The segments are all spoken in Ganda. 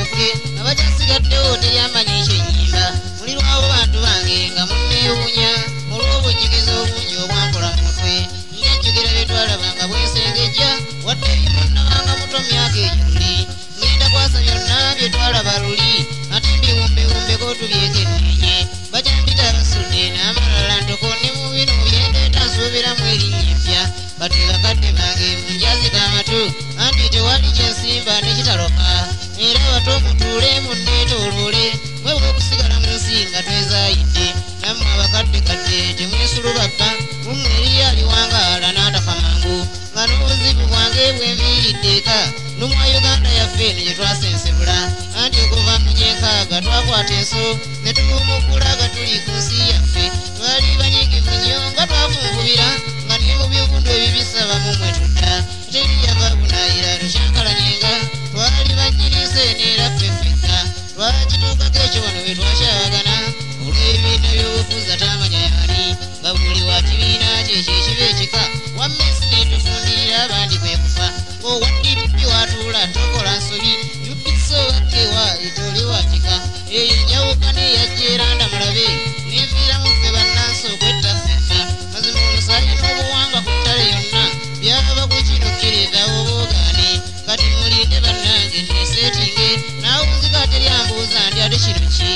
mukyuke abakyasigaddewo teryamanyi ekyennyimba mulirwawo bantu bange nga munneewuunya olw'obujjukiza obungi obwankola mu mutwe njajjukira bye twalabanga bwensengejja wadde ebimunnabanga muto myaka egyuli ngenda kwasa byonna bye twalaba luli ate mbiwumbiwumbeko tubyekenneenye bakyambita abasudde n'amalala ntoko ne mu bino byendeeta nsuubiramu erinnya eppya kati bakadde bange munjazika amatu anti tewali kyensimba nekitaloka era bato mutuule munneetooloole mwe bw'okusigala mu nsi nga twezaayidde nammwe abakaddekadde temwesulubabba mummwe eriyo aliwangaala n'atafa mangu nga n'obuzibu bwange bwenviiridde eka numwa Uganda yaffe eno gye twasensebula anti okuva mu gyenkaaga twakwata enso ne tuwumugula nga tuli ku nsi yaffe twali banyigivu nnyo nga twavumbubira nga ne mu byobundu ebibisaba mumwe tudda teriyava bunaayira tushankalanyenga twali banyirize neera ffeffekka twakituukako ekyo wano bwe twakyawagana olw'ebibiina by'obufuzi atamanya yaani nga buli wa kibiina kyekyo ekiba ekika wammesi ne tufundirira abandi kwe kufa ng'owaddippi watuula tokola nsobi yuppiso wakkewa etole wakika eyo enjawukana eyajja eranda mulabe nenviiramu ffe bannansi okwetta ffeffa mazima omusaayi n'obuwanga ku ttale yonna byava ku kino kkireetawo boogaane kati mulinde bannange neseetinge naawunzika teryambuuza nti ate kino ki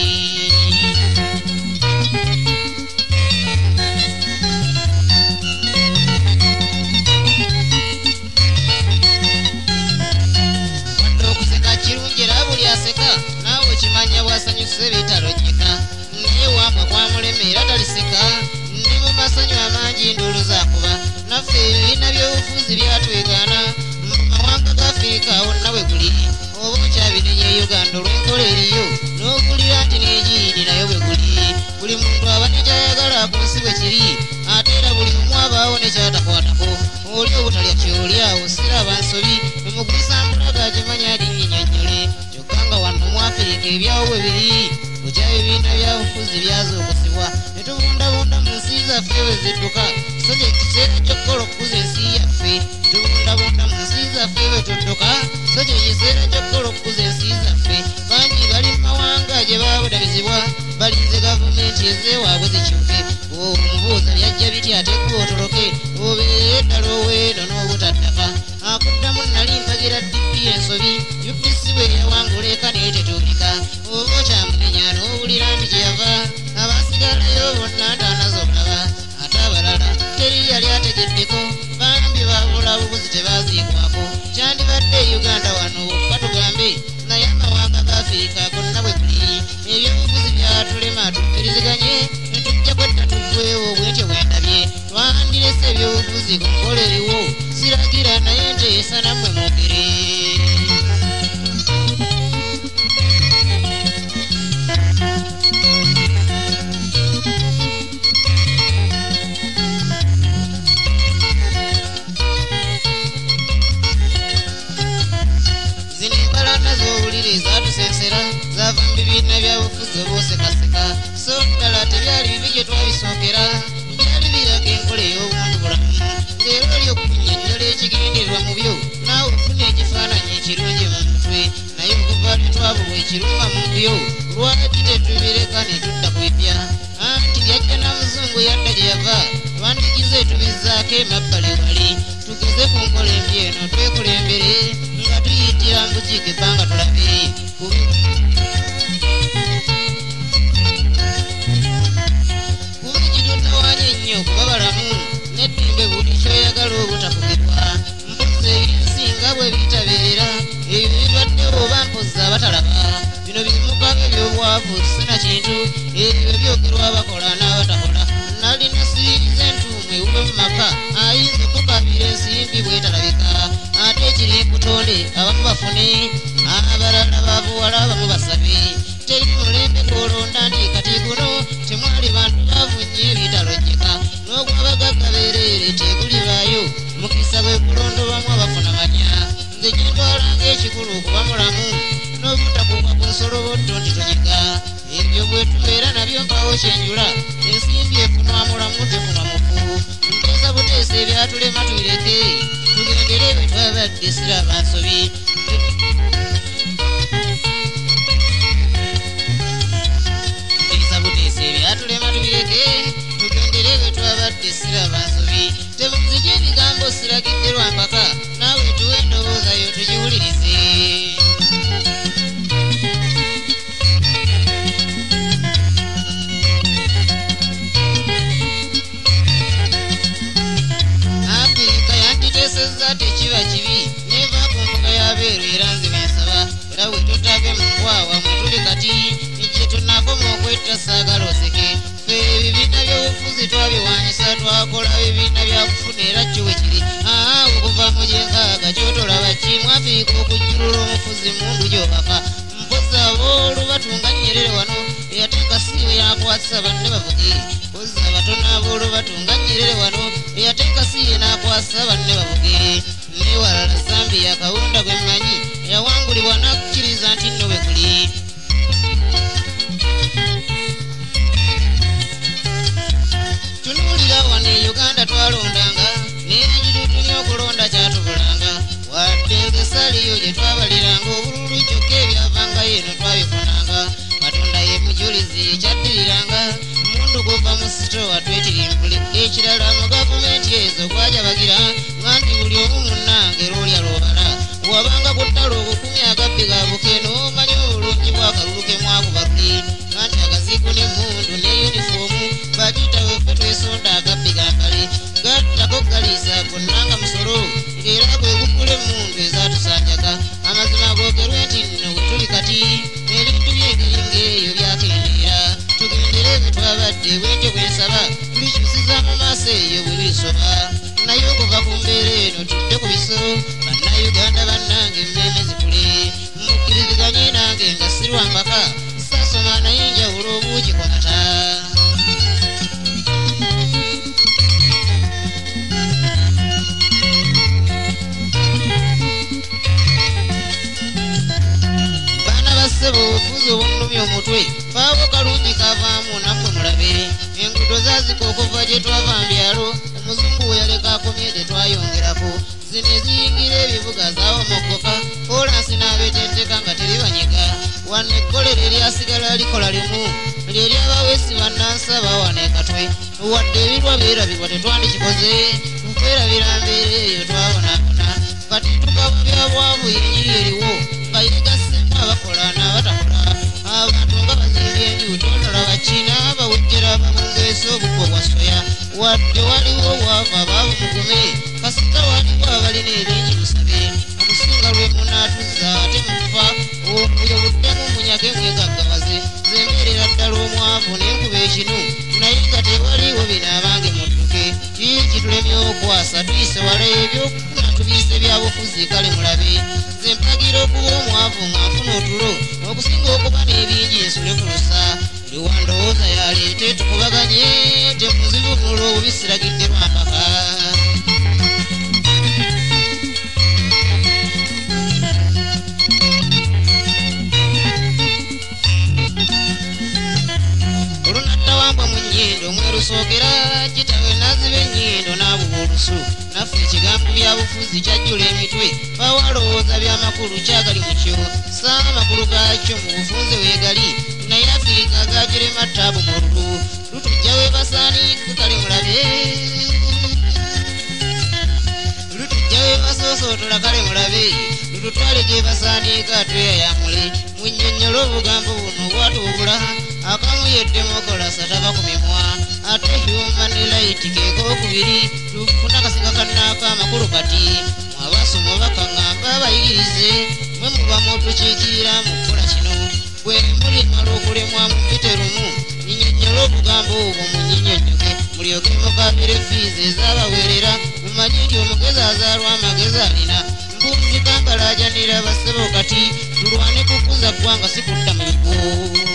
aseka naawe kimanya bwasanyuse bitalojjeka naye wamwe kwamulema era taliseka ndi mu masanyu amangi nduulu zakuba naffe ebibiina by'obufuzi byatwegaana mu mawanga ga Afirika wonna we guli oba okyabinenya Uganda olw'enkola eriyo n'ogulira nti n'egiini nayo bwe guli buli muntu aba nekyayagala ku nsi bwe kiri ate era buli omu abaawo nekyatakwatako oli obutalya kyolyawo siraba nsobi emugusambulaga agimanya alinnyinyannyole kyokka wano mu Afirika ebyawo bwe biri kukya ebibiina byabufuzi byazookosebwa ne tubundabunda mu nsi zaffe bwe zidduka so kye kiseera ky'okukola okukuza ensi yaffe tubundabunda mu nsi zaffe bwe tudduka so kye kiseera ky'okukola okukuza ensi zaffe bangi bali mu mawanga gye baabudamizibwa balinze gavumenti ezeewaabwe zikyuke omubuuza byajja biti ate gwe otoloke obeere eddala oweeno n'obutaddaka akuddamu nali mpagira dippi ensobi UPC bwe yawangula eka naye tetuulika oba okyamunenya n'owulira nti gye yava abasigalayo bonna ntaanazokulaba ate abalala teri yali ategeddeko bambi babula bubuzi tebaaziikwako kyandibadde Uganda wano batugambe naye amawanga ga Afirika gonna bwe guli ebyobufuzi byatulema tukkiriziganye netujja kwetta tuggwewo bwentyo bwendabye twandirese ebyobufuzi ku nkola eriwo siragira naye nteesa nammwe mwogere ezatusensera zava mu bibiina byabufuzi obwosekaseka so ddala tebyali bibi gye twabisookera byali biraga enkola ey'obuntu bulamu ng'era oli okunnyonnyola ekigendererwa mu byo naawe ofuna ekifaananyi ekirungi mu mutwe naye okuva lwe twabulwa ekirunga mu byo lwaki tetubireka ne tudda ku bipya anti byajja na muzungu yadda gye yava twandikize tubizzaako emabbali wali tugeze ku nkola embi eno twekulembere nga tuyitira mbukiika ebbanga tulabe kubuli kitutawaanya ennyo kuba balamu neddimbe buli kyoyagala obutakugirwa mpozi ebinsinga bwe bitabeera ebyo bibaddewo oba mpozi abatalaba bino bimukago ebyobwavu sina kintu ebyo byogerwa abakola n'abatakola nalina siriiriza entuumu ewube mu maka ayinza okukabira ensimbi bwetalabika ate ekiri kutonde abamu bafune abalala babuwala abamu basabe teri mulembe gwolonda nti kati guno temwali bantu bavunnye bitalojjeka n'ogwabagagga beereere tegulibaayo mukisa gwe kulondobamu abafuna manya nze gyentwalanga ekikulu okuba mulamu n'obutakuuka ku nsolobotto nti tonyiga ebyo bwe tubeera nabyo mpawo kyenjula ensimbi efunwa mulamu tefunwa mufu nteesa buteesa ebyatulema tubireke tugendere bwe twabadde siraba nsobi nga saagala oseke ffe ebibiina by'obufuzi twabiwanyisa twakola bibiina byakufuna era kyo bwe kiri okuva mu gyenkaaga kyotolaba ki mwafiika okujjulula omufuzi mundu gy'obaka mpozi ab'olubatunga Nyerere wano eyateeka siiwe yakwasa banne bavuge mpozi abatono ab'olubatunga Nyerere wano eyateeka siiwe n'akwasa banne bavuge newalala Zambia Kaunda gwe mmanyi yawangulibwa n'akkiriza nti nno bwe guli tunuulira wano e Uganda twalondanga n'ekitutunye okulonda kyatubulanga wadde ngesaliyo gye twabaliranga obululu kyokka ebyavangayo eno twabifunanga Katonda ye mujulizi ekyaddiriranga mundu gova mu sitowa twetirimbule ekirala mu gavumenti ezo gwajabagira nganti buli omu munnange lwolya lwobala wabanga ku ttalo obukumi agabbi gabuke n'omanya obulungi bw'akalulu ke mwakubabi nganti agaziiko n'emmundu ne yunifoomu bagiyitawe ffe twesonda agabbi gakale gattako galiisa gonnanga musolo ng'era gwe gukula emmundu ezatusanjaga amazima googerwe nti nno we tuli kati ebintu by'engeri ng'eyo byakendeera tugendere bwe twabadde bwentyo bwensaba tulikyusiza mu maaso eyo bwe bisoba naye okuva ku mbeera eno tudde ku biso bannayuganda bannange emmeeme zikule mukkiriziganye nange nga sirwa mpaka saasoma naye njawulo obuugi kwata ssebo obufuzi obunumya omutwe faawo kalungi kavaamu nammwe mulabe enguudo zaazika okuva gye twava mbyalo omuzungu we yaleka akomye gye twayongerako zino eziyingira ebibuga zaawomogoka kolansi n'abeetenteka nga teribanyega wano ekkolero eryasigala likola limu lyeryabaweesi bannansaba wano ekatwe wadde ebirwa beerabibwa tetwandikikoze okwerabira mbeera eyo twabonaabona kati tukaba byabwavu yenyiri eriwo nga yegassemu abakola n'abatakola abantu nga bazimba enju tondolaba Kiina bawejjera babungeesa obukko bwa soya wadde waliwo obwavu abaavu mugume kasita waliwo abalina ebingi musabe okusinga lwe munaatuzza ate mufa obuyo buddemu munyage mwegaggabaze zembeerera ddala omwavu n'enkuba ekinu naye nga tewaliwo binaabange mudduke kiki tulemye okwasa tuyise wala ebyokufuna tubiise byabufuzi kale mulabe nze mpagira okuba omwavu nga nfuna otulo okusinga okuba n'ebingi ensule ku lusa buli wandowooza yaleete tukubaganye temuzibu mulo obubisiragidde lwampaka olunattawambwa mu nnyindo mwerusookera kitawe naziba ennyindo n'abuba olusu naffe ekigambo byabufuzi kyajjula emitwe bawalowooza byamakulu kyagali mu kyo saama amakulu gaakyo mu bufunze weegali naye Afirika gagirema ttaabu mu lulu lutujja weebasaaniika kale mulabe lutujja weebasoosotola kale mulabe lututwale gye basaaniika tweyayamule munnyonnyole obugambo buno bwatuubula akamu ye demokolasi atava ku mimwa ate human right keekokubiri tufuna akasinga kannaako amakulu kati mwabasoma bakaŋŋamba abayigirize mwe muba mutukiikirira mu kukola kino bwe mulimala okulemwa mu biterumu nyinyonnyola obugambo obwo mu nyinyonnyoge mulyoke mukabire fiizi ezaabaweerera mumanyi nti omugezi azaalwa amagezi alina mbuuzikambalajanira bassebo kati tulwane kukuza ggwanga si kudda mu bigo